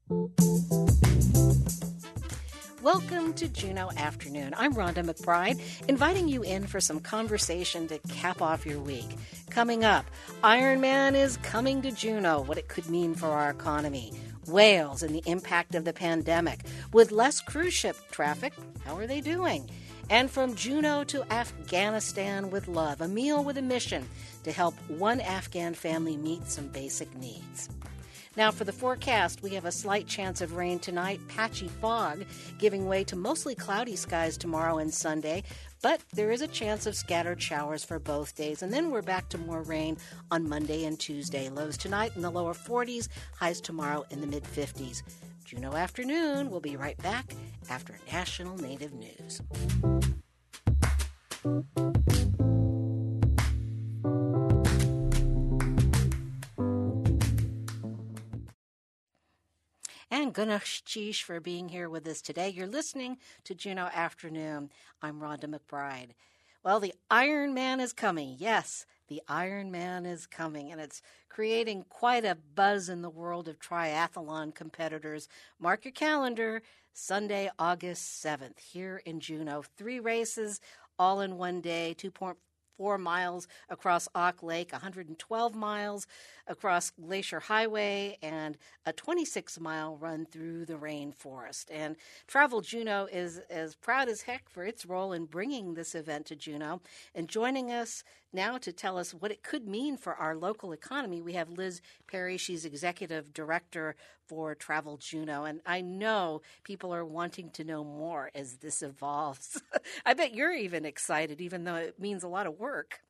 Welcome to Juneau Afternoon. I'm Rhonda McBride, inviting you in for some conversation to cap off your week. Coming up, Ironman is coming to Juneau, what it could mean for our economy. Whales and the impact of the pandemic. With less cruise ship traffic, how are they doing? And from Juneau to Afghanistan with love, a meal with a mission to help one Afghan family meet some basic needs. Now for the forecast, we have a slight chance of rain tonight, patchy fog, giving way to mostly cloudy skies tomorrow and Sunday, but there is a chance of scattered showers for both days, and then we're back to more rain on Monday and Tuesday. Lows tonight in the lower 40s, highs tomorrow in the mid-50s. Juneau Afternoon will be right back after National Native News. And Ganesh Chish for being here with us today. You're listening to Juneau Afternoon. I'm Rhonda McBride. Well, the Iron Man is coming. Yes, the Iron Man is coming, and it's creating quite a buzz in the world of triathlon competitors. Mark your calendar, Sunday, August 7th, here in Juneau. 3 races, all in one day, 2.4 miles across Auk Lake, 112 miles across Glacier Highway, and a 26-mile run through the rainforest. And Travel Juneau is as proud as heck for its role in bringing this event to Juneau. And joining us now to tell us what it could mean for our local economy, we have Liz Perry. She's Executive Director for Travel Juneau. And I know people are wanting to know more as this evolves. I bet you're even excited, even though it means a lot of work.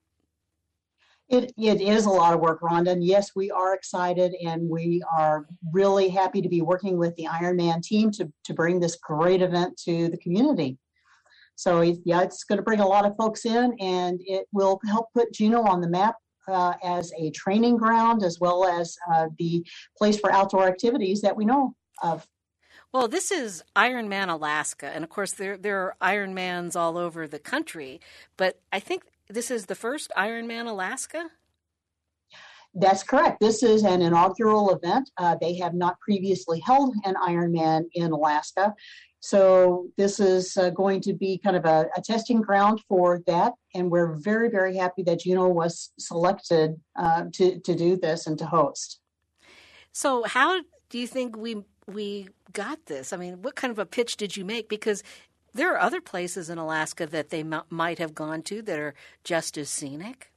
It is a lot of work, Rhonda. And yes, we are excited, and we are really happy to be working with the Ironman team to bring this great event to the community. So yeah, it's going to bring a lot of folks in, and it will help put Juneau on the map as a training ground, as well as the place for outdoor activities that we know of. Well, this is Ironman Alaska, and of course there are Ironmans all over the country, but I think this is the first Ironman Alaska? That's correct. This is an inaugural event. They have not previously held an Ironman in Alaska. So this is going to be kind of a testing ground for that. And we're very, very happy that Juneau was selected to do this and to host. So how do you think we got this? I mean, what kind of a pitch did you make? Because there are other places in Alaska that they might have gone to that are just as scenic.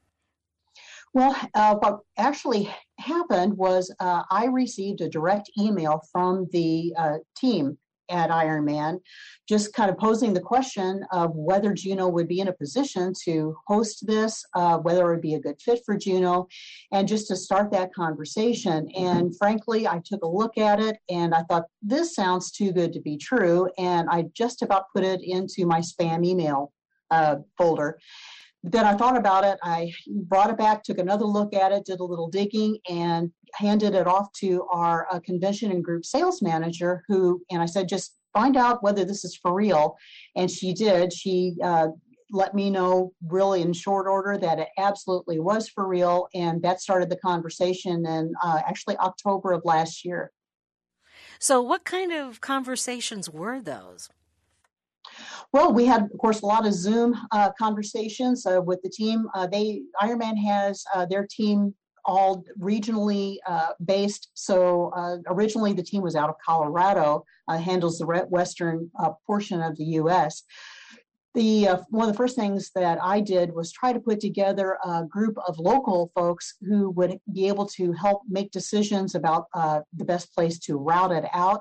Well, what actually happened was I received a direct email from the team at Ironman, just kind of posing the question of whether Juneau would be in a position to host this, whether it would be a good fit for Juneau, and just to start that conversation. And frankly, I took a look at it and I thought, this sounds too good to be true. And I just about put it into my spam email folder. Then I thought about it. I brought it back, took another look at it, did a little digging, and handed it off to our convention and group sales manager, and I said, just find out whether this is for real. And she did. She let me know really in short order that it absolutely was for real. And that started the conversation in actually October of last year. So what kind of conversations were those? Well, we had, of course, a lot of Zoom conversations with the team. Ironman has their team all regionally based. So originally the team was out of Colorado, handles the western portion of the U.S. One of the first things that I did was try to put together a group of local folks who would be able to help make decisions about the best place to route it out.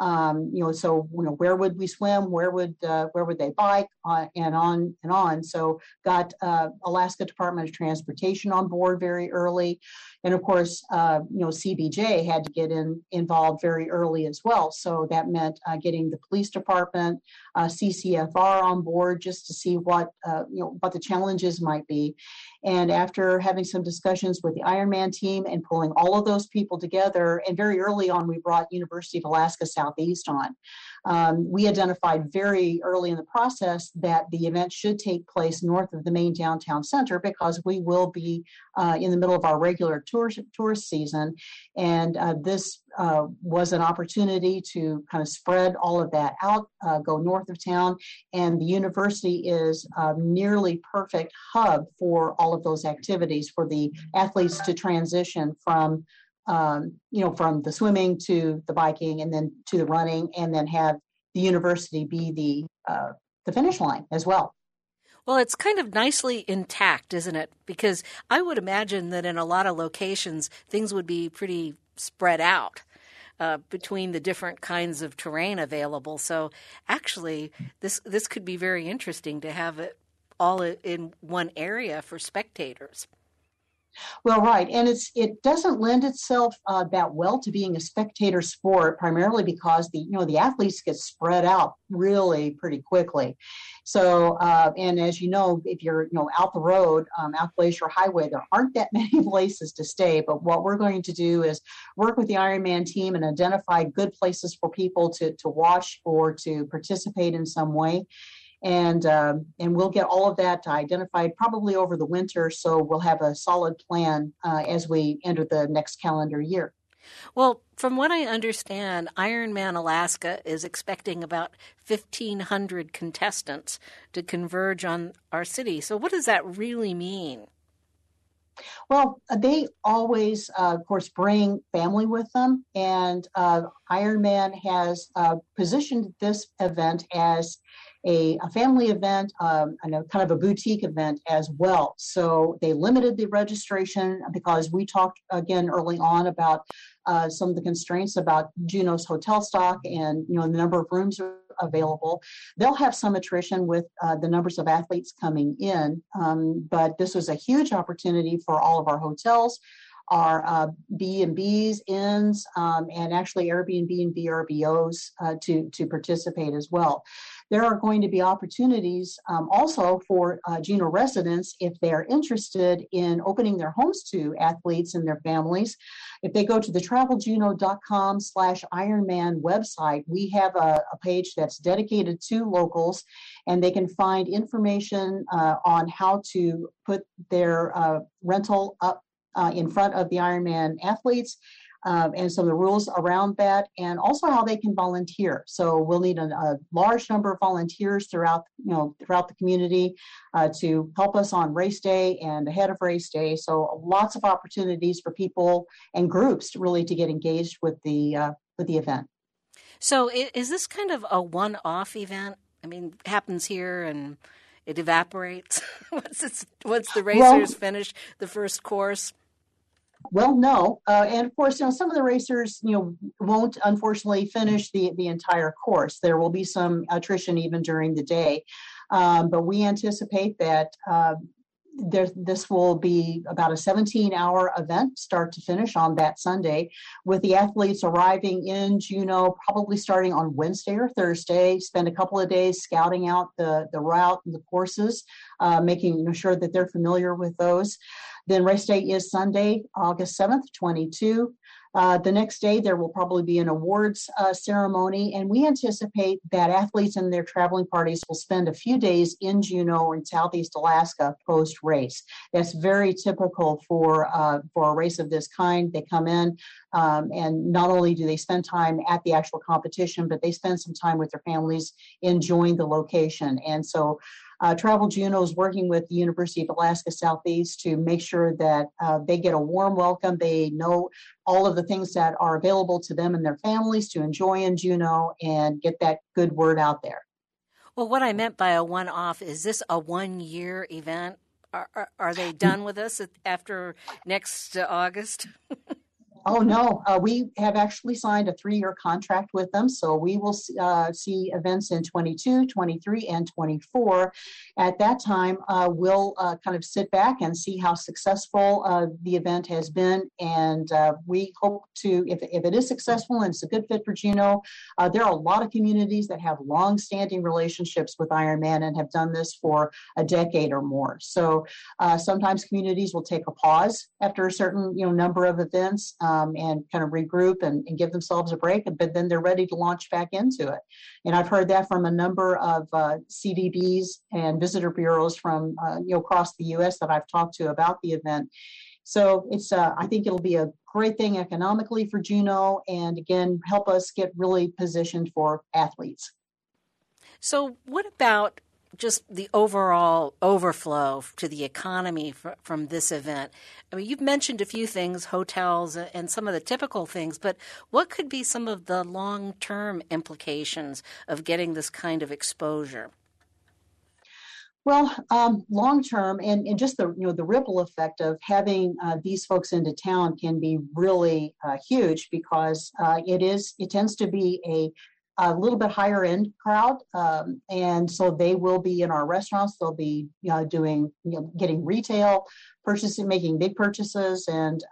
Where would we swim? Where would they bike? And on. So got Alaska Department of Transportation on board very early, and of course, CBJ had to get involved very early as well. So that meant getting the police department, CCFR on board just to see what the challenges might be. And after having some discussions with the Ironman team and pulling all of those people together, and very early on, we brought University of Alaska Southeast on. We identified very early in the process that the event should take place north of the main downtown center because we will be in the middle of our regular tourist season. And this was an opportunity to kind of spread all of that out, go north of town. And the university is a nearly perfect hub for all of those activities for the athletes to transition from from the swimming to the biking and then to the running, and then have the university be the finish line as well. Well, it's kind of nicely intact, isn't it? Because I would imagine that in a lot of locations, things would be pretty spread out between the different kinds of terrain available. So actually, this could be very interesting to have it all in one area for spectators. Well, right, and it doesn't lend itself that well to being a spectator sport, primarily because the athletes get spread out really pretty quickly. So, and as you know, if you're out the road, out Glacier Highway, there aren't that many places to stay. But what we're going to do is work with the Ironman team and identify good places for people to watch or to participate in some way. And we'll get all of that identified probably over the winter, so we'll have a solid plan as we enter the next calendar year. Well, from what I understand, Ironman Alaska is expecting about 1,500 contestants to converge on our city. So what does that really mean? Well, they always, of course, bring family with them, and Ironman has positioned this event as a family event, kind of a boutique event as well. So they limited the registration because we talked again early on about some of the constraints about Juneau's hotel stock and the number of rooms available. They'll have some attrition with the numbers of athletes coming in, but this was a huge opportunity for all of our hotels, our B&Bs, inns, and actually Airbnb and VRBOs to participate as well. There are going to be opportunities also for Juneau residents if they're interested in opening their homes to athletes and their families. If they go to the traveljuneau.com/Ironman website, we have a page that's dedicated to locals, and they can find information on how to put their rental up in front of the Ironman athletes, and some of the rules around that, and also how they can volunteer. So we'll need a large number of volunteers throughout the community to help us on race day and ahead of race day. So lots of opportunities for people and groups to get engaged with the event. So is this kind of a one-off event? I mean, it happens here and it evaporates once the racers finish the first course? Well, no. And of course, some of the racers, won't unfortunately finish the entire course. There will be some attrition even during the day. But we anticipate that this will be about a 17-hour event, start to finish, on that Sunday, with the athletes arriving in Juneau probably starting on Wednesday or Thursday, spend a couple of days scouting out the route and the courses, making sure that they're familiar with those. Then race day is Sunday, August 7th, 22. The next day, there will probably be an awards ceremony, and we anticipate that athletes and their traveling parties will spend a few days in Juneau in Southeast Alaska post-race. That's very typical for a race of this kind. They come in, and not only do they spend time at the actual competition, but they spend some time with their families enjoying the location. And so Travel Juneau is working with the University of Alaska Southeast to make sure that they get a warm welcome. They know all of the things that are available to them and their families to enjoy in Juneau and get that good word out there. Well, what I meant by a one-off, is this a one-year event? Are they done with us after next August? Oh, no. We have actually signed a 3-year contract with them. So we will see events in 22, 23, and 24. At that time, we'll kind of sit back and see how successful the event has been. And we hope to, if it is successful and it's a good fit for Juneau, there are a lot of communities that have long-standing relationships with Ironman and have done this for a decade or more. So sometimes communities will take a pause after a certain number of events. And kind of regroup and give themselves a break, but then they're ready to launch back into it. And I've heard that from a number of CVBs and visitor bureaus from across the U.S. that I've talked to about the event. So it's I think it'll be a great thing economically for Juneau, and again help us get really positioned for athletes. So what about just the overall overflow to the economy from this event? I mean, you've mentioned a few things, hotels and some of the typical things, but what could be some of the long-term implications of getting this kind of exposure? Well, long term, and just the the ripple effect of having these folks into town can be really huge, because it tends to be a little bit higher end crowd, and so they will be in our restaurants. They'll be doing getting retail purchasing, making big purchases, and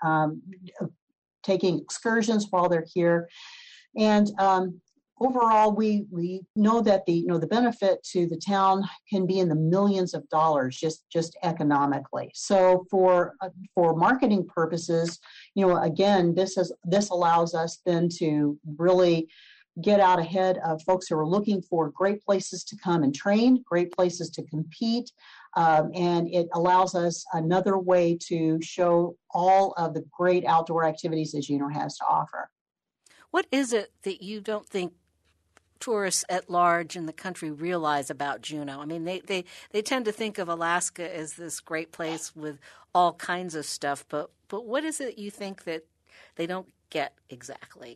taking excursions while they're here. And overall, we know that the benefit to the town can be in the millions of dollars just economically. So for marketing purposes, again, this allows us then to really get out ahead of folks who are looking for great places to come and train, great places to compete, and it allows us another way to show all of the great outdoor activities that Juneau has to offer. What is it that you don't think tourists at large in the country realize about Juneau? I mean, they tend to think of Alaska as this great place with all kinds of stuff, but what is it you think that they don't get exactly?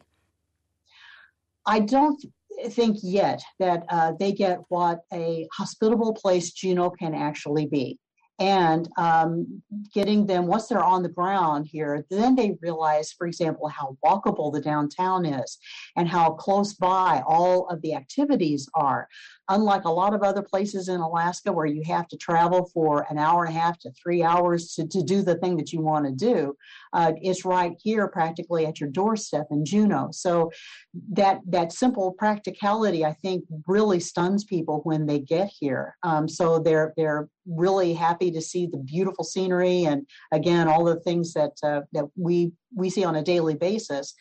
I don't think yet that they get what a hospitable place Juneau can actually be. And getting them, once they're on the ground here, then they realize, for example, how walkable the downtown is and how close by all of the activities are. Unlike a lot of other places in Alaska where you have to travel for an hour and a half to 3 hours to do the thing that you want to do, it's right here practically at your doorstep in Juneau. So that simple practicality, I think, really stuns people when they get here. So they're really happy to see the beautiful scenery and, again, all the things that we see on a daily basis,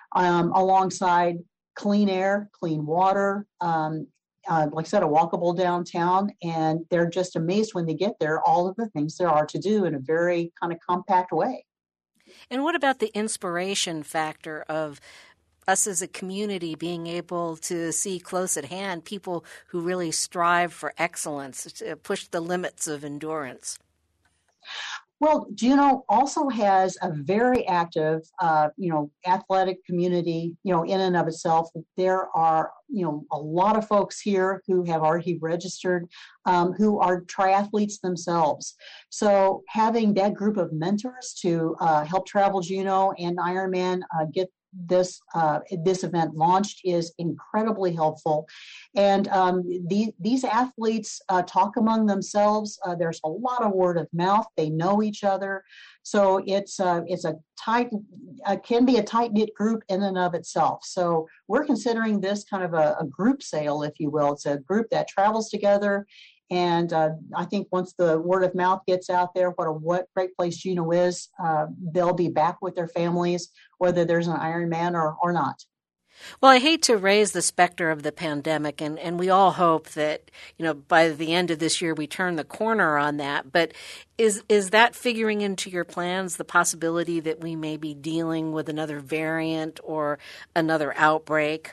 alongside clean air, clean water, like I said, a walkable downtown, and they're just amazed when they get there, all of the things there are to do in a very kind of compact way. And what about the inspiration factor of us as a community being able to see close at hand people who really strive for excellence, to push the limits of endurance? Well, Juneau also has a very active, athletic community, in and of itself. There are, a lot of folks here who have already registered, who are triathletes themselves. So having that group of mentors to help Travel Juneau and Ironman get this event launched is incredibly helpful. And these athletes talk among themselves. There's a lot of word of mouth. They know each other. So it's a tight, can be a tight-knit group in and of itself. So we're considering this kind of a group sale, if you will. It's a group that travels together. And I think once the word of mouth gets out there, what great place Juneau is, they'll be back with their families, whether there's an Ironman or not. Well, I hate to raise the specter of the pandemic, and we all hope that, by the end of this year we turn the corner on that. But is that figuring into your plans, the possibility that we may be dealing with another variant or another outbreak?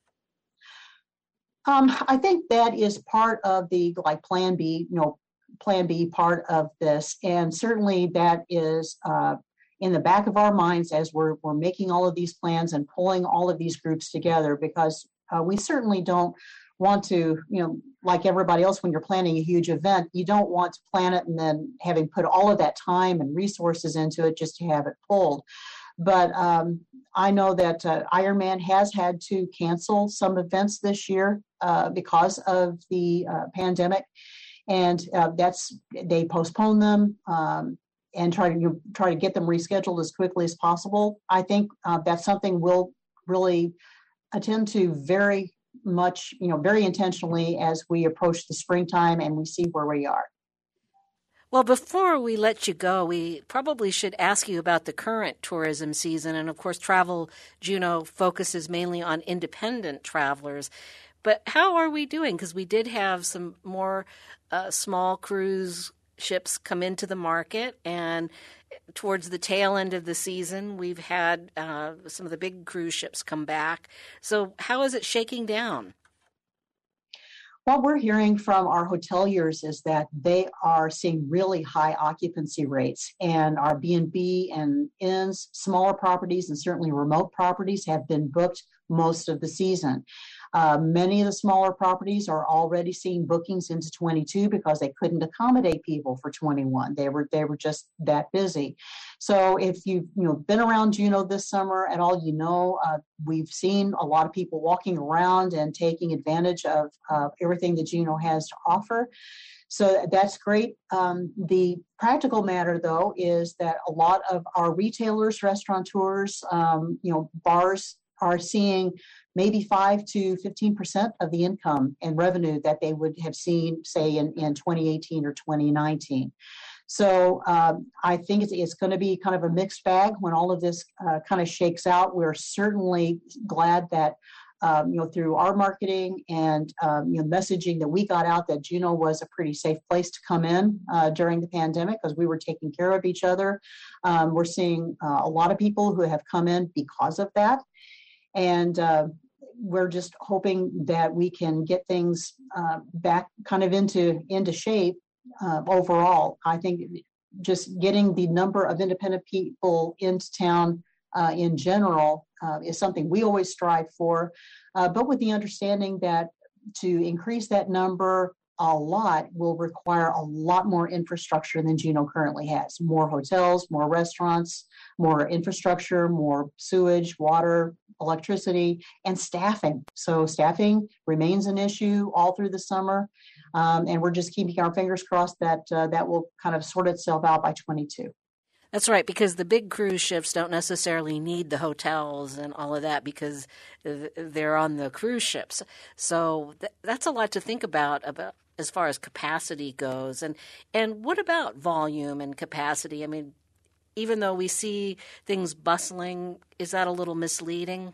I think that is part of the Plan B, Plan B part of this, and certainly that is in the back of our minds as we're making all of these plans and pulling all of these groups together, because we certainly don't want to, like everybody else, when you're planning a huge event, you don't want to plan it and then having put all of that time and resources into it just to have it pulled. But I know that Ironman has had to cancel some events this year because of the pandemic, and they postpone them and try to get them rescheduled as quickly as possible. I think that's something we'll really attend to very much, very intentionally as we approach the springtime and we see where we are. Well, before we let you go, we probably should ask you about the current tourism season. And of course, Travel Juneau focuses mainly on independent travelers. But how are we doing? Because we did have some more small cruise ships come into the market, and towards the tail end of the season, we've had some of the big cruise ships come back. So how is it shaking down? What we're hearing from our hoteliers is that they are seeing really high occupancy rates, and our B&B and inns, smaller properties, and certainly remote properties have been booked most of the season. Many of the smaller properties are already seeing bookings into 22 because they couldn't accommodate people for 21. They were just that busy. So if you've been around Juneau this summer at all, we've seen a lot of people walking around and taking advantage of everything that Juneau has to offer. So that's great. The practical matter, though, is that a lot of our retailers, restaurateurs, bars are seeing maybe 5 to 15% of the income and revenue that they would have seen, say, in 2018 or 2019. So I think it's going to be kind of a mixed bag when all of this kind of shakes out. We're certainly glad that through our marketing and messaging that we got out, that Juneau was a pretty safe place to come in during the pandemic because we were taking care of each other. We're seeing a lot of people who have come in because of that. And we're just hoping that we can get things back kind of into shape overall. I think just getting the number of independent people into town in general is something we always strive for, but with the understanding that to increase that number a lot will require a lot more infrastructure than Juneau currently has. More hotels, more restaurants, more infrastructure, more sewage, water, electricity, and staffing. So staffing remains an issue all through the summer, and we're just keeping our fingers crossed that that will kind of sort itself out by 22. That's right, because the big cruise ships don't necessarily need the hotels and all of that because they're on the cruise ships. So that's a lot to think about as far as capacity goes. And what about volume and capacity? I mean, even though we see things bustling, is that a little misleading?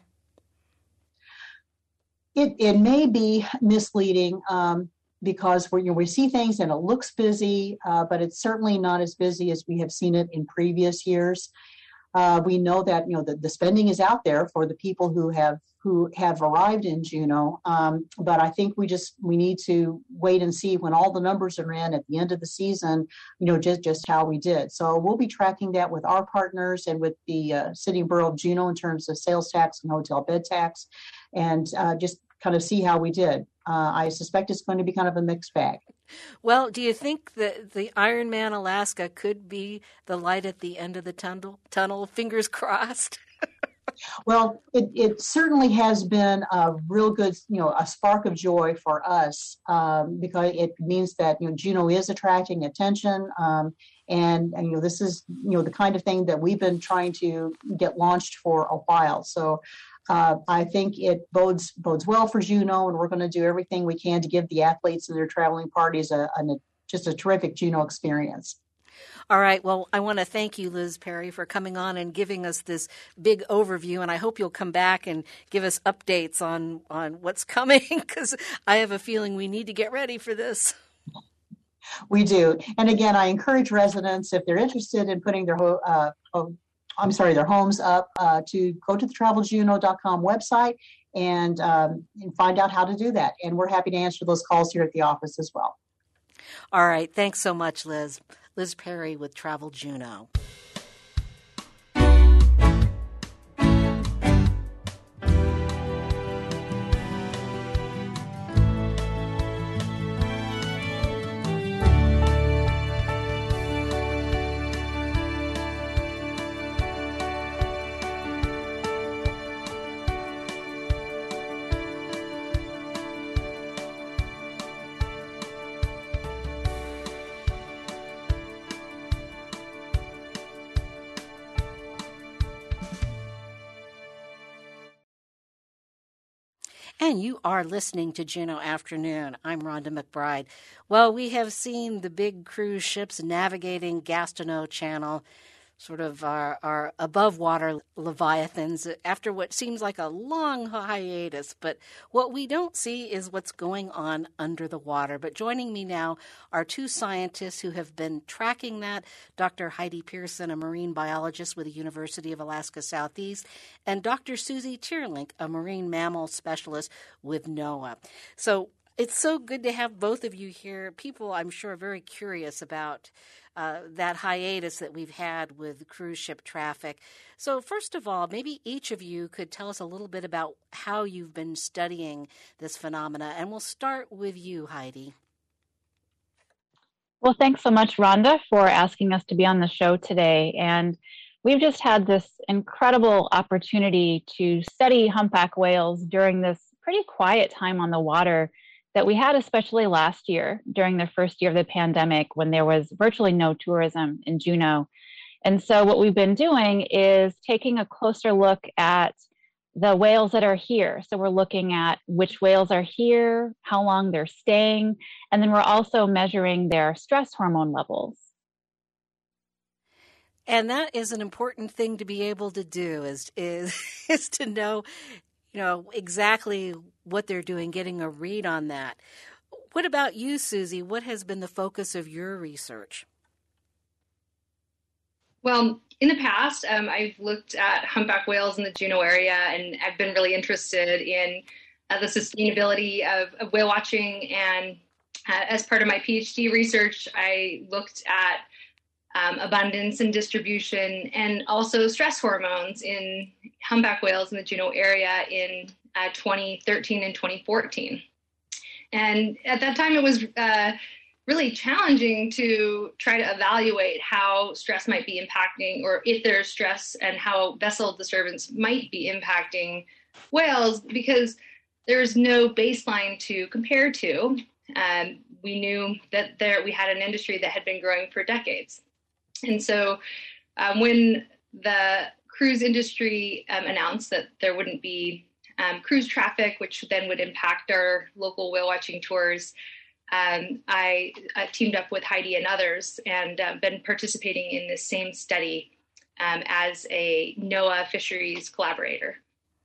It may be misleading because we see things and it looks busy, but it's certainly not as busy as we have seen it in previous years. We know that the spending is out there for the people who have arrived in Juneau, but I think we need to wait and see when all the numbers are in at the end of the season, just how we did. So we'll be tracking that with our partners and with the City and Borough of Juneau in terms of sales tax and hotel bed tax, and just kind of see how we did. I suspect it's going to be kind of a mixed bag. Well, do you think that the Ironman Alaska could be the light at the end of the tunnel? Fingers crossed. Well, it certainly has been a real good, a spark of joy for us because it means that Juneau is attracting attention, and this is the kind of thing that we've been trying to get launched for a while. So I think it bodes well for Juneau, and we're going to do everything we can to give the athletes and their traveling parties just a terrific Juneau experience. All right. Well, I want to thank you, Liz Perry, for coming on and giving us this big overview. And I hope you'll come back and give us updates on what's coming, because I have a feeling we need to get ready for this. We do. And again, I encourage residents, if they're interested in putting their homes up, to go to the traveljuneau.com website and find out how to do that. And we're happy to answer those calls here at the office as well. All right. Thanks so much, Liz. Liz Perry with Travel Juneau. And you are listening to Juneau Afternoon. I'm Rhonda McBride. Well, we have seen the big cruise ships navigating Gastineau Channel sort of our above water leviathans after what seems like a long hiatus. But what we don't see is what's going on under the water. But joining me now are two scientists who have been tracking that, Dr. Heidi Pearson, a marine biologist with the University of Alaska Southeast, and Dr. Susie Teerlink, a marine mammal specialist with NOAA. So it's so good to have both of you here. People, I'm sure, are very curious about that hiatus that we've had with cruise ship traffic. So first of all, maybe each of you could tell us a little bit about how you've been studying this phenomena. And we'll start with you, Heidi. Well, thanks so much, Rhonda, for asking us to be on the show today. And we've just had this incredible opportunity to study humpback whales during this pretty quiet time on the water that we had, especially last year during the first year of the pandemic when there was virtually no tourism in Juneau. And so what we've been doing is taking a closer look at the whales that are here. So we're looking at which whales are here, how long they're staying, and then we're also measuring their stress hormone levels. And that is an important thing to be able to do is to know exactly what they're doing, getting a read on that. What about you, Susie? What has been the focus of your research? Well, in the past, I've looked at humpback whales in the Juneau area, and I've been really interested in the sustainability of whale watching. And as part of my PhD research, I looked at abundance and distribution, and also stress hormones in humpback whales in the Juneau area in 2013 and 2014. And at that time, it was really challenging to try to evaluate how stress might be impacting, or if there's stress and how vessel disturbance might be impacting whales, because there's no baseline to compare to. We knew that we had an industry that had been growing for decades. And so when the cruise industry announced that there wouldn't be cruise traffic, which then would impact our local whale watching tours, I teamed up with Heidi and others and been participating in this same study as a NOAA fisheries collaborator.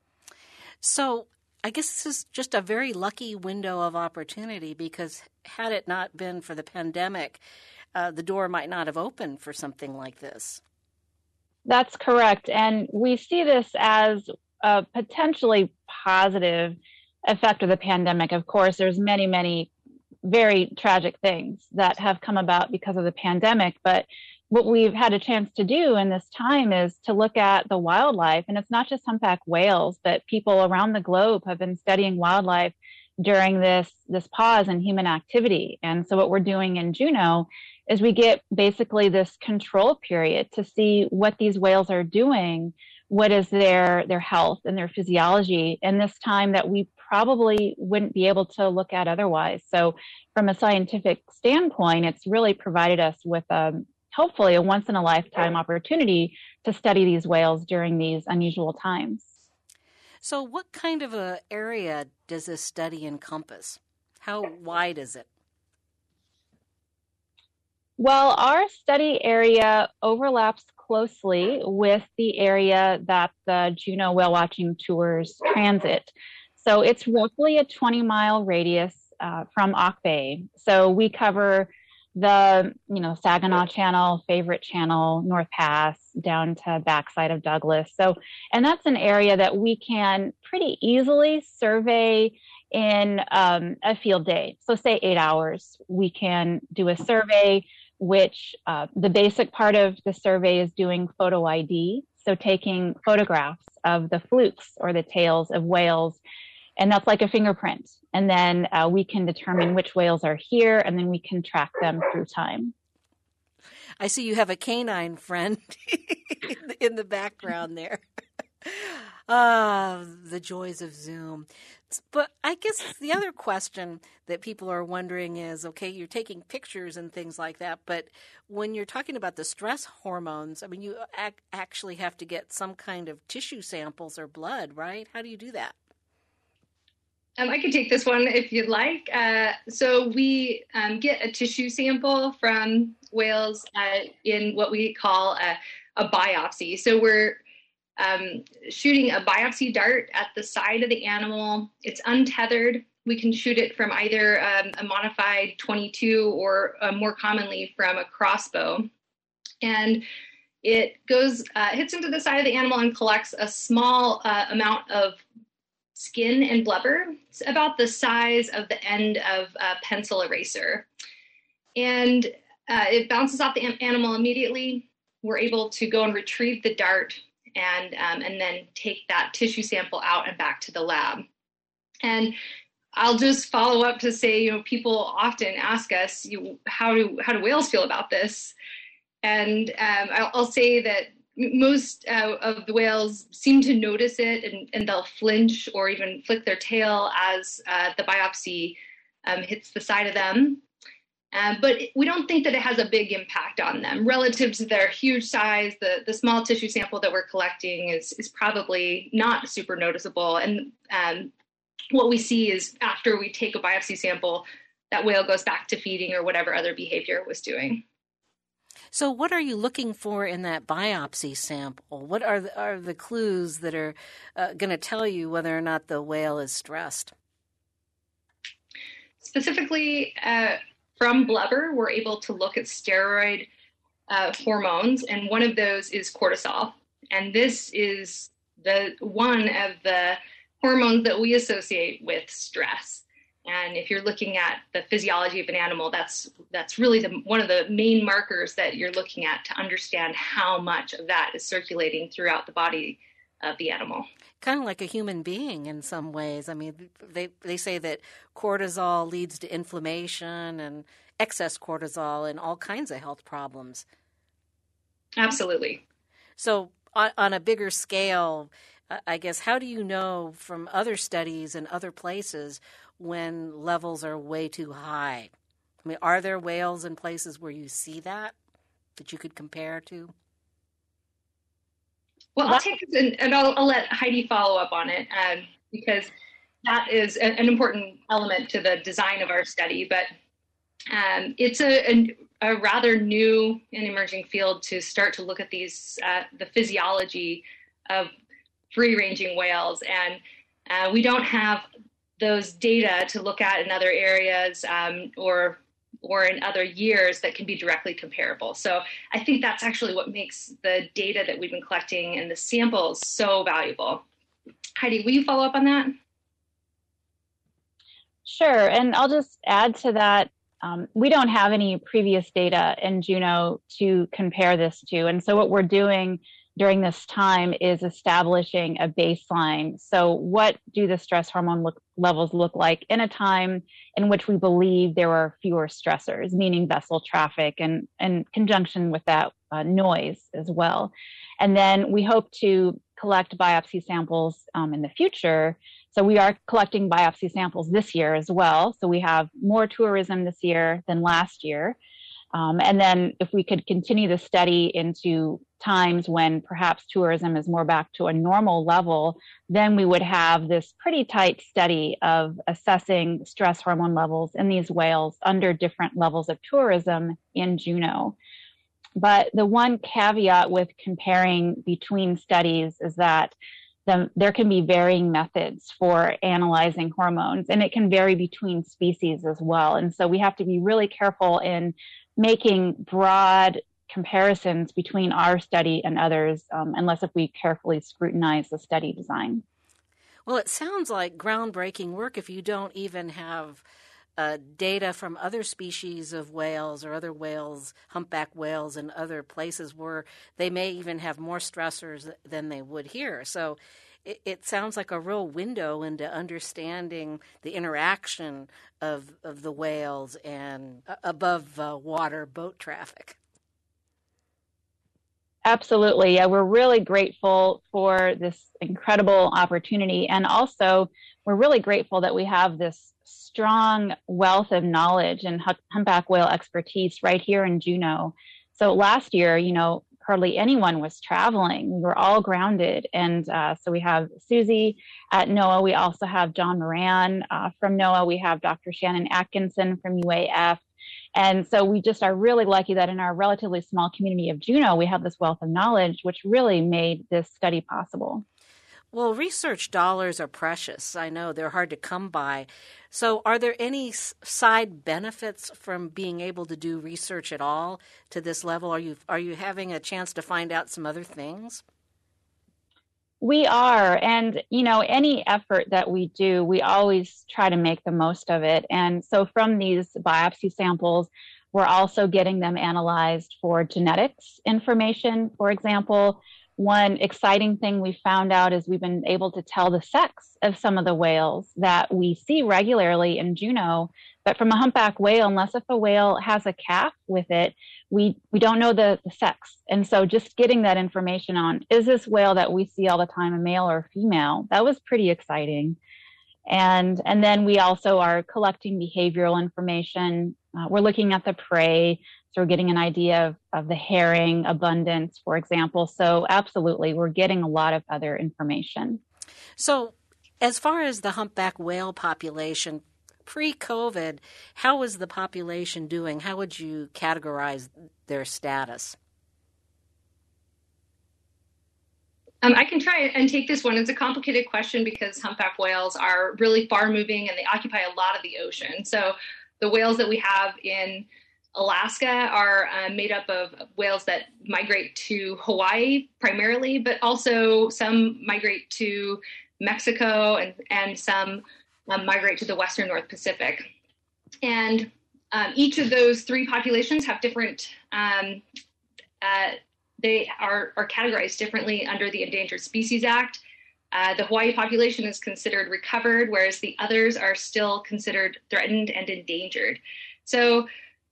So I guess this is just a very lucky window of opportunity, because had it not been for the pandemic, the door might not have opened for something like this. That's correct. And we see this as a potentially positive effect of the pandemic. Of course, there's many, many very tragic things that have come about because of the pandemic. But what we've had a chance to do in this time is to look at the wildlife. And it's not just humpback whales, but people around the globe have been studying wildlife during this pause in human activity. And so what we're doing in Juneau is we get basically this control period to see what these whales are doing, what is their health and their physiology in this time that we probably wouldn't be able to look at otherwise. So from a scientific standpoint, it's really provided us with hopefully a once in a lifetime opportunity to study these whales during these unusual times. So what kind of an area does this study encompass? How wide is it? Well, our study area overlaps closely with the area that the Juneau Whale Watching Tours transit. So it's roughly a 20-mile radius from Auk Bay. So we cover the, Saginaw Channel, Favorite Channel, North Pass, down to backside of Douglas. So, and that's an area that we can pretty easily survey in a field day. So say 8 hours, we can do a survey, which the basic part of the survey is doing photo ID. So taking photographs of the flukes or the tails of whales, and that's like a fingerprint. And then we can determine which whales are here, and then we can track them through time. I see you have a canine friend in the background there. The joys of Zoom. But I guess the other question that people are wondering is, okay, you're taking pictures and things like that, but when you're talking about the stress hormones, I mean, you actually have to get some kind of tissue samples or blood, right? How do you do that? I can take this one if you'd like. So we get a tissue sample from whales in what we call a biopsy. So we're shooting a biopsy dart at the side of the animal. It's untethered. We can shoot it from either a modified 22 or more commonly from a crossbow. And it goes, hits into the side of the animal and collects a small amount of skin and blubber. It's about the size of the end of a pencil eraser. And it bounces off the animal immediately. We're able to go and retrieve the dart and then take that tissue sample out and back to the lab. And I'll just follow up to say, people often ask us, how do whales feel about this? And I'll say that most of the whales seem to notice it, and they'll flinch or even flick their tail as the biopsy hits the side of them. But we don't think that it has a big impact on them. Relative to their huge size, the small tissue sample that we're collecting is probably not super noticeable. And what we see is after we take a biopsy sample, that whale goes back to feeding or whatever other behavior it was doing. So what are you looking for in that biopsy sample? What are the clues that are going to tell you whether or not the whale is stressed? Specifically, from blubber, we're able to look at steroid hormones, and one of those is cortisol. And this is one of the hormones that we associate with stress. And if you're looking at the physiology of an animal, that's really one of the main markers that you're looking at to understand how much of that is circulating throughout the body of the animal. Kind of like a human being in some ways. I mean, they say that cortisol leads to inflammation and excess cortisol and all kinds of health problems. Absolutely. So on a bigger scale, I guess, how do you know from other studies and other places when levels are way too high? I mean, are there whales in places where you see that you could compare to? Well, I'll take this and I'll let Heidi follow up on it because that is an important element to the design of our study. But it's a rather new and emerging field to start to look at these, the physiology of free-ranging whales. And we don't have those data to look at in other areas or in other years that can be directly comparable. So I think that's actually what makes the data that we've been collecting and the samples so valuable. Heidi, will you follow up on that? Sure, and I'll just add to that. We don't have any previous data in Juno to compare this to. And so what we're doing during this time is establishing a baseline. So what do the stress hormone levels look like in a time in which we believe there are fewer stressors, meaning vessel traffic and in conjunction with that noise as well. And then we hope to collect biopsy samples in the future. So we are collecting biopsy samples this year as well. So we have more tourism this year than last year. And then if we could continue the study into times when perhaps tourism is more back to a normal level, then we would have this pretty tight study of assessing stress hormone levels in these whales under different levels of tourism in Juno. But the one caveat with comparing between studies is that there can be varying methods for analyzing hormones, and it can vary between species as well. And so we have to be really careful in making broad comparisons between our study and others, unless if we carefully scrutinize the study design. Well, it sounds like groundbreaking work if you don't even have data from other species of whales or other whales, humpback whales, and other places where they may even have more stressors than they would here. So it sounds like a real window into understanding the interaction of the whales and above water boat traffic. Absolutely. Yeah, we're really grateful for this incredible opportunity. And also, we're really grateful that we have this strong wealth of knowledge and humpback whale expertise right here in Juneau. So last year, hardly anyone was traveling. We were all grounded. And so we have Susie at NOAA. We also have John Moran from NOAA. We have Dr. Shannon Atkinson from UAF. And so we just are really lucky that in our relatively small community of Juneau, we have this wealth of knowledge, which really made this study possible. Well, research dollars are precious. I know they're hard to come by. So are there any side benefits from being able to do research at all to this level? Are you having a chance to find out some other things? We are. And, any effort that we do, we always try to make the most of it. And so from these biopsy samples, we're also getting them analyzed for genetics information. For example, one exciting thing we found out is we've been able to tell the sex of some of the whales that we see regularly in Juneau. But from a humpback whale, unless if a whale has a calf with it, we don't know the sex. And so just getting that information on, is this whale that we see all the time a male or female? That was pretty exciting. And then we also are collecting behavioral information. We're looking at the prey. So we're getting an idea of the herring abundance, for example. So absolutely, we're getting a lot of other information. So as far as the humpback whale population, pre-COVID, how was the population doing? How would you categorize their status? I can try and take this one. It's a complicated question because humpback whales are really far moving and they occupy a lot of the ocean. So the whales that we have in Alaska are made up of whales that migrate to Hawaii primarily, but also some migrate to Mexico and some migrate to the Western North Pacific. And each of those three populations have different, they are categorized differently under the Endangered Species Act. The Hawaii population is considered recovered, whereas the others are still considered threatened and endangered. So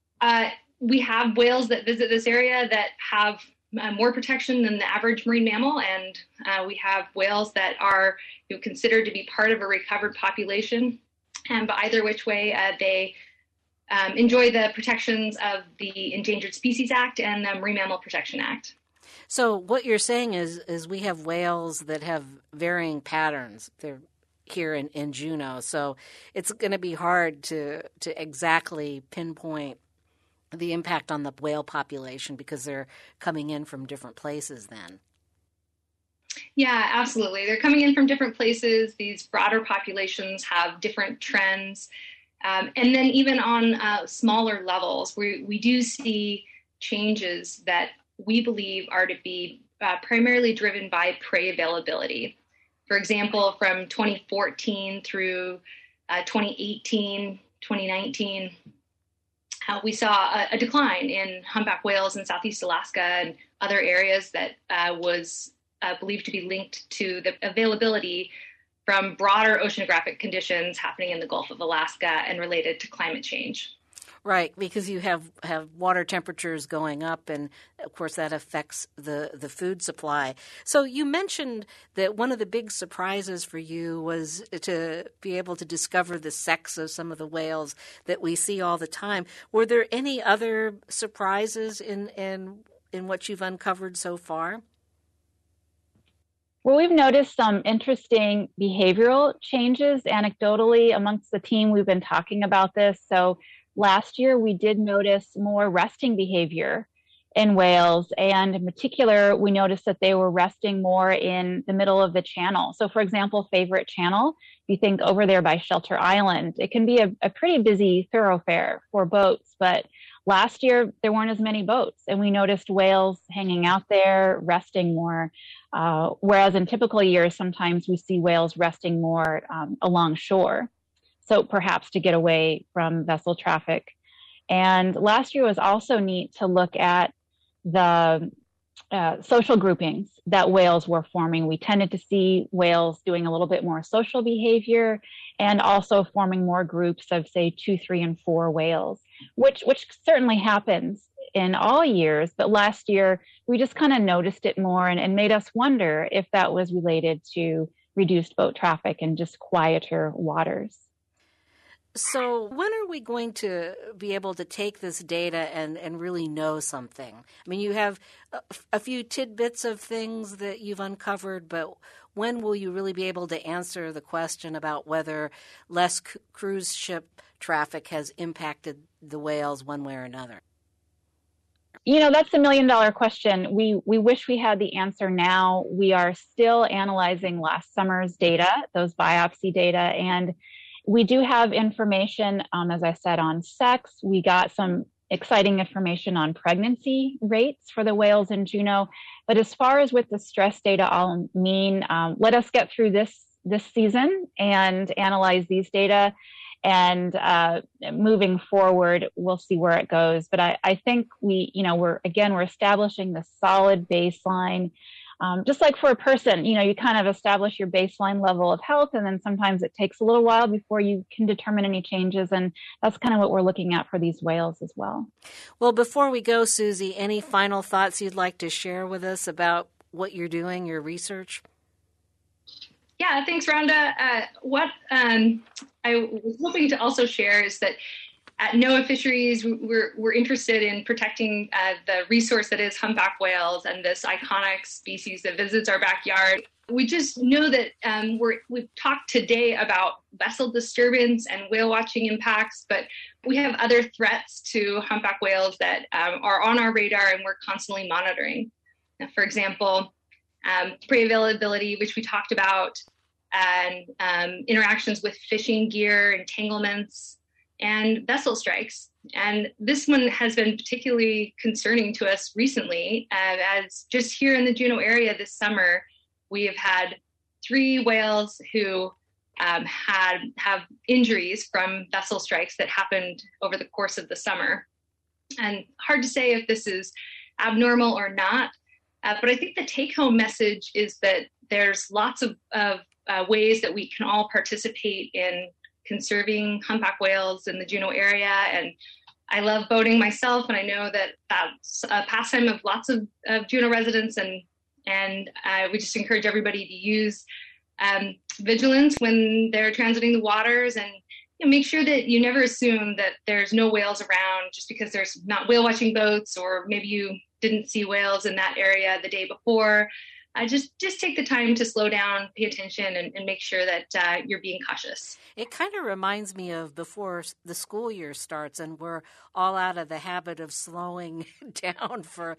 we have whales that visit this area that have more protection than the average marine mammal, and we have whales that are considered to be part of a recovered population. And but either which way, they enjoy the protections of the Endangered Species Act and the Marine Mammal Protection Act. So what you're saying is we have whales that have varying patterns. They're here in Juneau, so it's going to be hard to exactly pinpoint the impact on the whale population because they're coming in from different places then. Yeah, absolutely. They're coming in from different places. These broader populations have different trends. And then even on smaller levels, we do see changes that we believe are to be primarily driven by prey availability. For example, from 2014 through 2018, 2019, we saw a decline in humpback whales in Southeast Alaska and other areas that was believed to be linked to the availability from broader oceanographic conditions happening in the Gulf of Alaska and related to climate change. Right, because you have water temperatures going up, and of course that affects the food supply. So you mentioned that one of the big surprises for you was to be able to discover the sex of some of the whales that we see all the time. Were there any other surprises in what you've uncovered so far? Well, we've noticed some interesting behavioral changes anecdotally amongst the team. We've been talking about this. So last year, we did notice more resting behavior in whales. And in particular, we noticed that they were resting more in the middle of the channel. So for example, favorite channel, if you think over there by Shelter Island, it can be a pretty busy thoroughfare for boats. But last year, there weren't as many boats. And we noticed whales hanging out there, resting more. Whereas in typical years, sometimes we see whales resting more along shore. So perhaps to get away from vessel traffic. And last year was also neat to look at the social groupings that whales were forming. We tended to see whales doing a little bit more social behavior and also forming more groups of, say, 2, 3, and 4 whales, which certainly happens in all years. But last year, we just kind of noticed it more and made us wonder if that was related to reduced boat traffic and just quieter waters. So when are we going to be able to take this data and really know something? I mean, you have a few tidbits of things that you've uncovered, but when will you really be able to answer the question about whether less cruise ship traffic has impacted the whales one way or another? That's the $1 million question. We wish we had the answer now. We are still analyzing last summer's data, those biopsy data, and we do have information, as I said, on sex. We got some exciting information on pregnancy rates for the whales in Juneau. But as far as with the stress data all mean, let us get through this season and analyze these data. And moving forward, we'll see where it goes. But I think we're establishing the solid baseline. Just like for a person, you kind of establish your baseline level of health, and then sometimes it takes a little while before you can determine any changes. And that's kind of what we're looking at for these whales as well. Well, before we go, Susie, any final thoughts you'd like to share with us about what you're doing, your research? Yeah, thanks, Rhonda. What I was hoping to also share is that at NOAA Fisheries, we're interested in protecting the resource that is humpback whales and this iconic species that visits our backyard. We just know that we've talked today about vessel disturbance and whale watching impacts, but we have other threats to humpback whales that are on our radar and we're constantly monitoring. Now, for example, prey availability, which we talked about, and interactions with fishing gear, entanglements, and vessel strikes. And this one has been particularly concerning to us recently, as just here in the Juneau area this summer, we have had 3 whales who have injuries from vessel strikes that happened over the course of the summer. And hard to say if this is abnormal or not, but I think the take-home message is that there's lots of ways that we can all participate in conserving humpback whales in the Juneau area. And I love boating myself, and I know that that's a pastime of lots of Juneau residents, and we just encourage everybody to use vigilance when they're transiting the waters, and make sure that you never assume that there's no whales around just because there's not whale watching boats, or maybe you didn't see whales in that area the day before. Just take the time to slow down, pay attention, and make sure that you're being cautious. It kind of reminds me of before the school year starts, and we're all out of the habit of slowing down for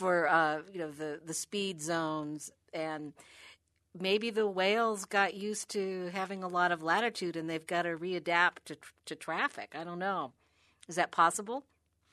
the speed zones, and maybe the whales got used to having a lot of latitude, and they've got to readapt to traffic. I don't know. Is that possible?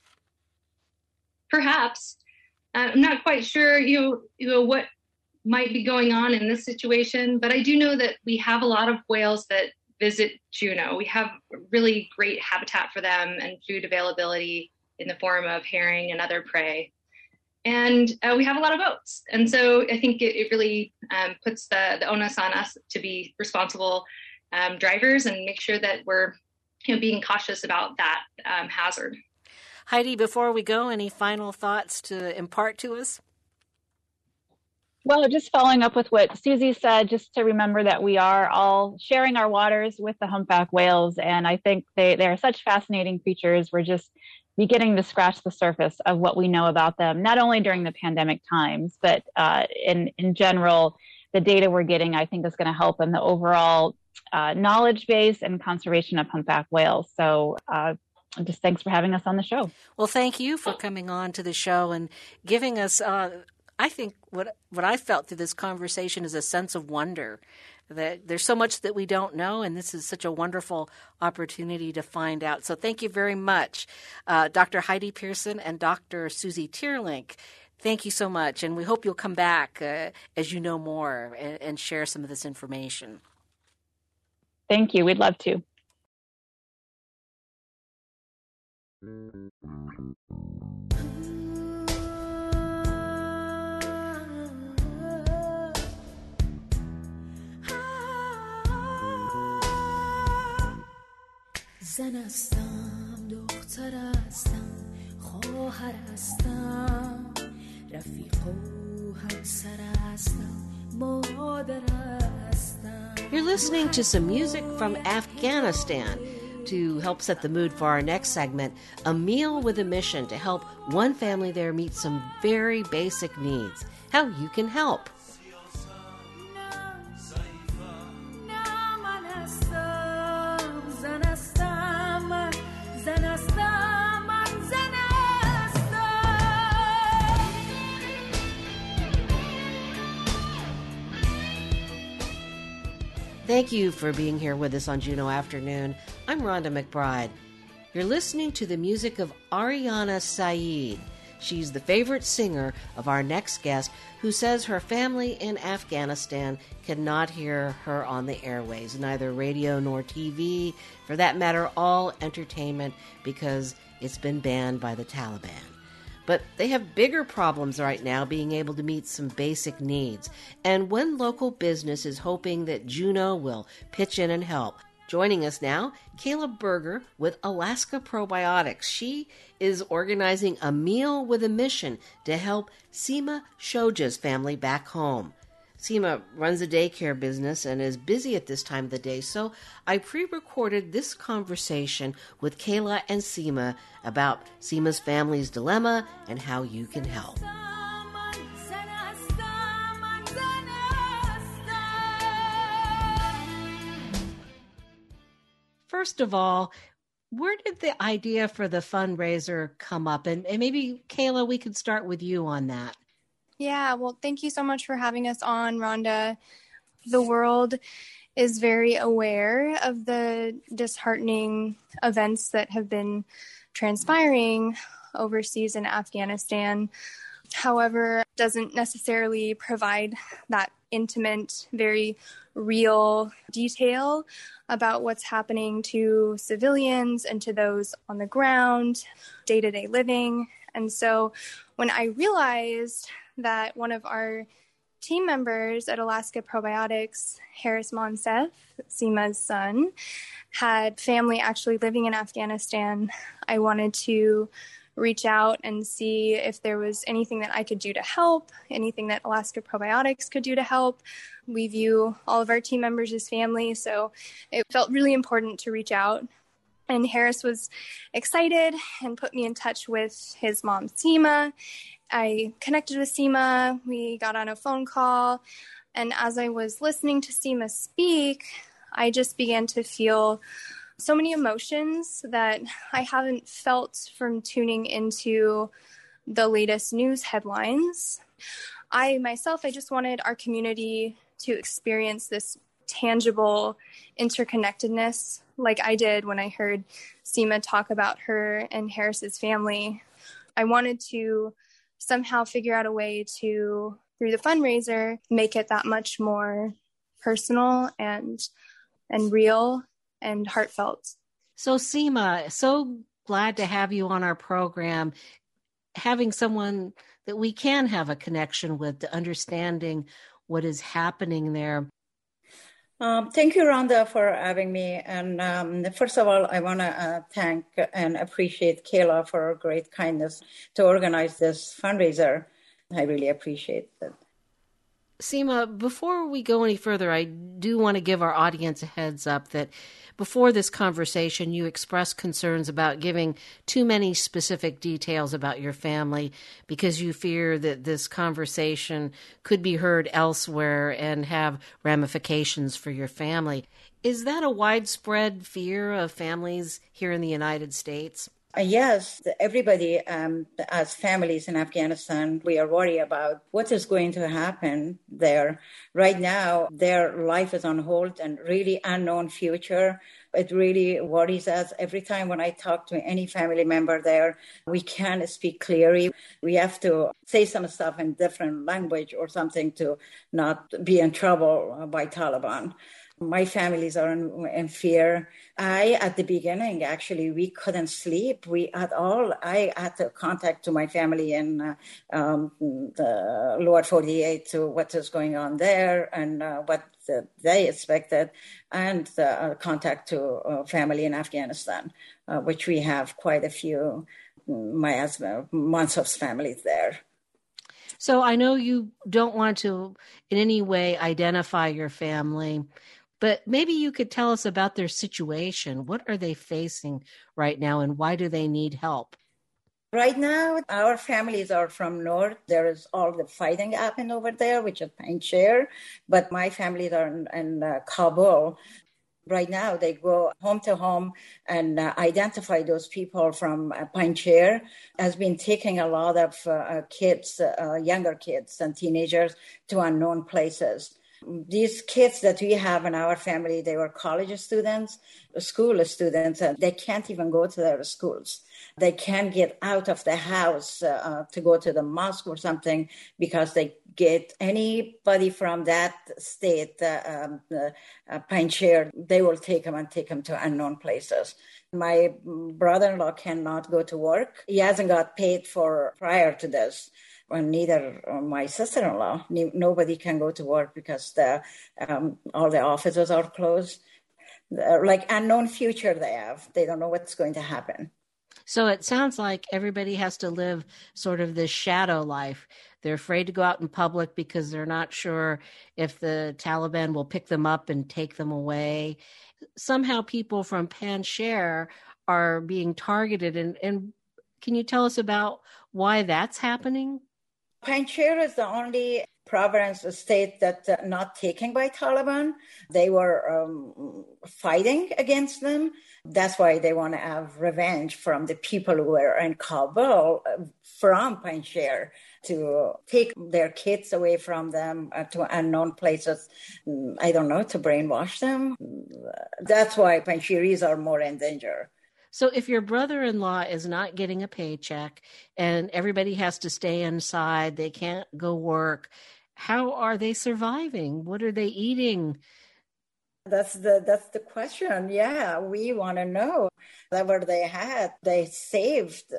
Perhaps. I'm not quite sure. What might be going on in this situation, but I do know that we have a lot of whales that visit Juneau. We have really great habitat for them and food availability in the form of herring and other prey. And we have a lot of boats. And so I think it really puts the onus on us to be responsible drivers and make sure that we're being cautious about that hazard. Heidi, before we go, any final thoughts to impart to us? Well, just following up with what Susie said, just to remember that we are all sharing our waters with the humpback whales, and I think they are such fascinating creatures. We're just beginning to scratch the surface of what we know about them, not only during the pandemic times, but in general, the data we're getting, I think, is going to help in the overall knowledge base and conservation of humpback whales. So just thanks for having us on the show. Well, thank you for coming on to the show and giving us I think what I felt through this conversation is a sense of wonder, that there's so much that we don't know, and this is such a wonderful opportunity to find out. So thank you very much, Dr. Heidi Pearson and Dr. Susie Teerlink. Thank you so much, and we hope you'll come back as you know more and share some of this information. Thank you. We'd love to. زن هستم دختر هستم خواهر هستم رفیق و همسر هستم مادر هستم. You're listening to some music from Afghanistan. To help set the mood for our next segment, a meal with a mission to help one family there meet some very basic needs. How you can help. Thank you for being here with us on Juneau Afternoon. I'm Rhonda McBride. You're listening to the music of Ariana Saeed. She's the favorite singer of our next guest, who says her family in Afghanistan cannot hear her on the airways, neither radio nor TV, for that matter, all entertainment, because it's been banned by the Taliban. But they have bigger problems right now being able to meet some basic needs. And one local business is hoping that Juneau will pitch in and help. Joining us now, Kayla Berger with Alaska Probiotics. She is organizing a meal with a mission to help Seema Shoja's family back home. Seema runs a daycare business and is busy at this time of the day, so I pre-recorded this conversation with Kayla and Seema about Seema's family's dilemma and how you can help. First of all, where did the idea for the fundraiser come up? And maybe, Kayla, we could start with you on that. Yeah, well, thank you so much for having us on, Rhonda. The world is very aware of the disheartening events that have been transpiring overseas in Afghanistan. However, doesn't necessarily provide that intimate, very real detail about what's happening to civilians and to those on the ground, day-to-day living. And so when I realized that one of our team members at Alaska Probiotics, Harris Monsef, Seema's son, had family actually living in Afghanistan, I wanted to reach out and see if there was anything that I could do to help, anything that Alaska Probiotics could do to help. We view all of our team members as family, so it felt really important to reach out. And Harris was excited and put me in touch with his mom, Seema. I connected with Seema. We got on a phone call. And as I was listening to Seema speak, I just began to feel so many emotions that I haven't felt from tuning into the latest news headlines. I just wanted our community to experience this tangible interconnectedness like I did when I heard Seema talk about her and Harris's family. I wanted to somehow figure out a way to, through the fundraiser, make it that much more personal and real and heartfelt. So Seema, so glad to have you on our program, having someone that we can have a connection with, to understanding what is happening there. Thank you, Rhonda, for having me. And first of all, I want to thank and appreciate Kayla for her great kindness to organize this fundraiser. I really appreciate it. Seema, before we go any further, I do want to give our audience a heads up that before this conversation, you expressed concerns about giving too many specific details about your family because you fear that this conversation could be heard elsewhere and have ramifications for your family. Is that a widespread fear of families here in the United States? Yes, everybody as families in Afghanistan, we are worried about what is going to happen there. Right now, their life is on hold and really unknown future. It really worries us. Every time when I talk to any family member there, we can't speak clearly. We have to say some stuff in different language or something to not be in trouble by Taliban. My families are in fear. At the beginning, actually, we couldn't sleep. I had to contact to my family in the lower 48 to what is going on there and what they expected, and contact to family in Afghanistan, which we have quite a few, my husband, months of families there. So I know you don't want to in any way identify your family, but maybe you could tell us about their situation. What are they facing right now, and why do they need help? Right now, our families are from north. There is all the fighting happening over there, which is Panjshir. But my families are in Kabul. Right now, they go home to home and identify those people from Panjshir. Has been taking a lot of kids, younger kids and teenagers to unknown places. These kids that we have in our family, they were college students, school students, and they can't even go to their schools. They can't get out of the house to go to the mosque or something because they get anybody from that state, Panjshir, they will take them to unknown places. My brother-in-law cannot go to work. He hasn't got paid for prior to this. And neither my sister-in-law. Nobody can go to work because all the offices are closed. Like unknown future they have. They don't know what's going to happen. So it sounds like everybody has to live sort of this shadow life. They're afraid to go out in public because they're not sure if the Taliban will pick them up and take them away. Somehow people from Panjshir are being targeted. And can you tell us about why that's happening? Panjshir is the only province, state that's not taken by Taliban. They were fighting against them. That's why they want to have revenge from the people who were in Kabul from Panjshir to take their kids away from them to unknown places, I don't know, to brainwash them. That's why Panjshiris are more in danger. So if your brother-in-law is not getting a paycheck and everybody has to stay inside, they can't go work, how are they surviving? What are they eating? That's the question. Yeah, we want to know. Whatever they had, they saved,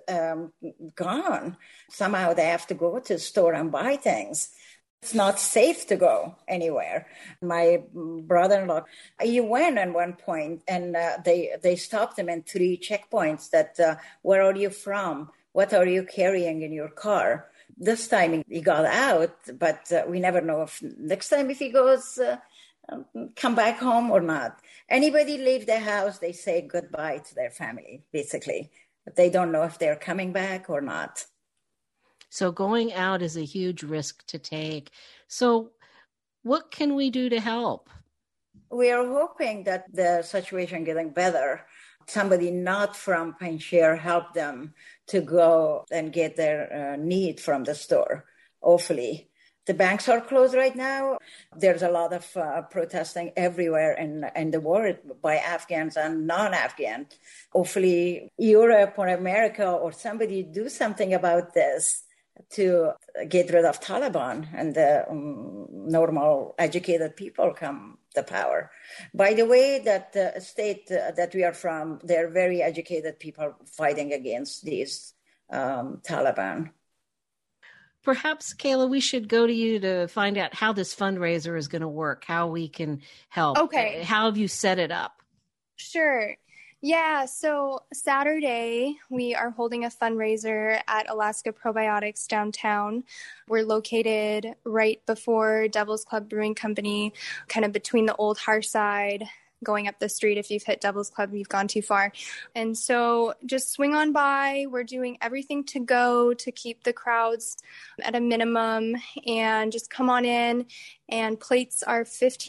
gone. Somehow they have to go to the store and buy things. It's not safe to go anywhere. My brother-in-law, he went at one point and they stopped him in 3 checkpoints that, where are you from? What are you carrying in your car? This time he got out, but we never know if next time if he goes, come back home or not. Anybody leave the house, they say goodbye to their family, basically. But they don't know if they're coming back or not. So going out is a huge risk to take. So what can we do to help? We are hoping that the situation getting better. Somebody not from Panjshir help them to go and get their need from the store, hopefully. The banks are closed right now. There's a lot of protesting everywhere in the world by Afghans and non-Afghans. Hopefully Europe or America or somebody do something about this to get rid of Taliban and the normal educated people come to power. By the way, that the state that we are from, they're very educated people fighting against these Taliban. Perhaps, Kayla, we should go to you to find out how this fundraiser is going to work, how we can help. Okay. How have you set it up? Sure. Yeah, so Saturday, we are holding a fundraiser at Alaska Probiotics downtown. We're located right before Devil's Club Brewing Company, kind of between the old Harside, going up the street. If you've hit Devil's Club, you've gone too far. And so just swing on by. We're doing everything to go to keep the crowds at a minimum, and just come on in. And plates are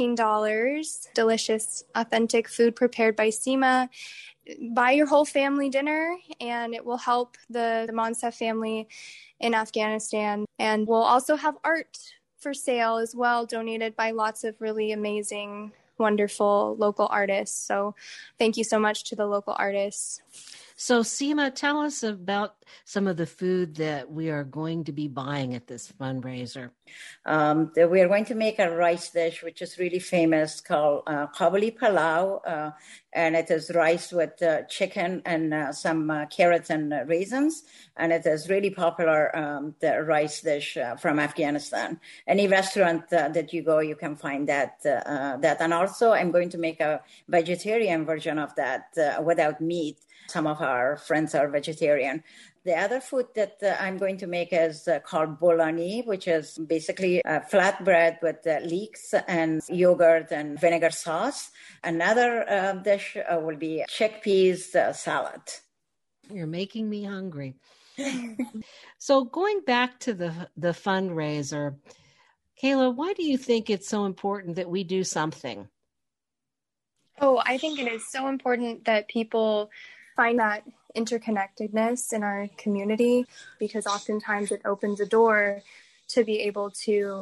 $15. Delicious, authentic food prepared by Seema. Buy your whole family dinner, and it will help the Monsef family in Afghanistan. And we'll also have art for sale as well, donated by lots of really amazing, wonderful local artists. So thank you so much to the local artists. So Seema, tell us about some of the food that we are going to be buying at this fundraiser. We are going to make a rice dish, which is really famous, called Kabuli Palau. And it is rice with chicken and some carrots and raisins. And it is really popular, the rice dish from Afghanistan. Any restaurant that you go, you can find that. And also, I'm going to make a vegetarian version of that without meat. Some of our friends are vegetarian. The other food that I'm going to make is called bolani, which is basically flatbread with leeks and yogurt and vinegar sauce. Another dish will be chickpeas salad. You're making me hungry. So going back to the fundraiser, Kayla, why do you think it's so important that we do something? Oh, I think it is so important that people find that interconnectedness in our community, because oftentimes it opens a door to be able to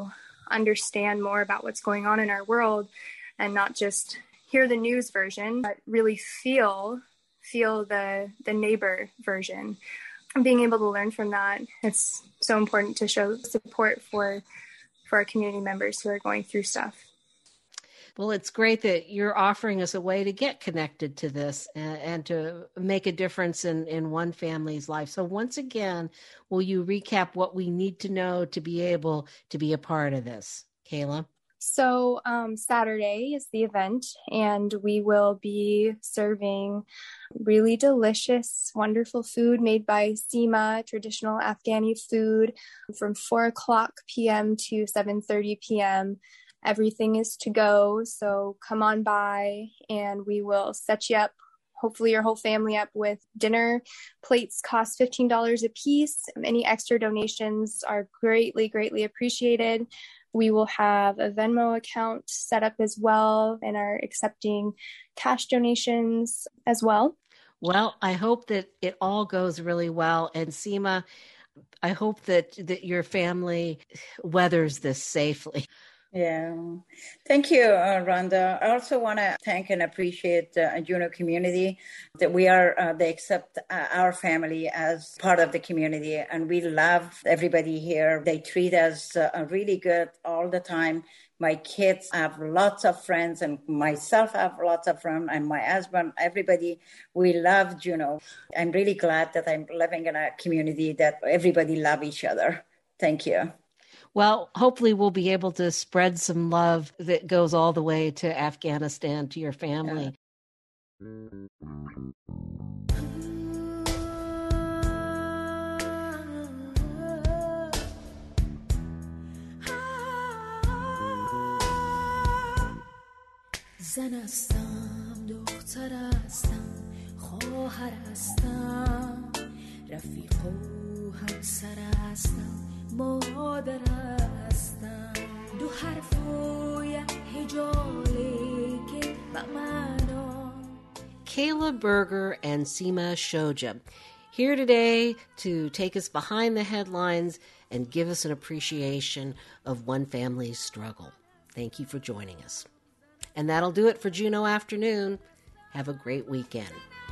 understand more about what's going on in our world and not just hear the news version, but really feel the neighbor version. And being able to learn from that, it's so important to show support for our community members who are going through stuff. Well, it's great that you're offering us a way to get connected to this and to make a difference in one family's life. So once again, will you recap what we need to know to be able to be a part of this, Kayla? So Saturday is the event, and we will be serving really delicious, wonderful food made by Seema, traditional Afghani food, from 4:00 p.m. to 7:30 p.m. Everything is to go, so come on by and we will set you up, hopefully your whole family up, with dinner. Plates cost $15 a piece. Any extra donations are greatly, greatly appreciated. We will have a Venmo account set up as well and are accepting cash donations as well. Well, I hope that it all goes really well. And Seema, I hope that your family weathers this safely. Yeah. Thank you, Rhonda. I also want to thank and appreciate the Juneau community that they accept our family as part of the community, and we love everybody here. They treat us really good all the time. My kids have lots of friends, and myself have lots of friends, and my husband, everybody. We love Juneau. I'm really glad that I'm living in a community that everybody love each other. Thank you. Well, hopefully we'll be able to spread some love that goes all the way to Afghanistan, to your family. زن هستم، دختر هستم، خواهر هستم، رفیق و همسر هستم، مادر هستم. دو حرفوی هجالی که بمانا. Kayla Berger and Seema Shoja here today to take us behind the headlines and give us an appreciation of one family's struggle. Thank you for joining us. And that'll do it for Juneau Afternoon. Have a great weekend.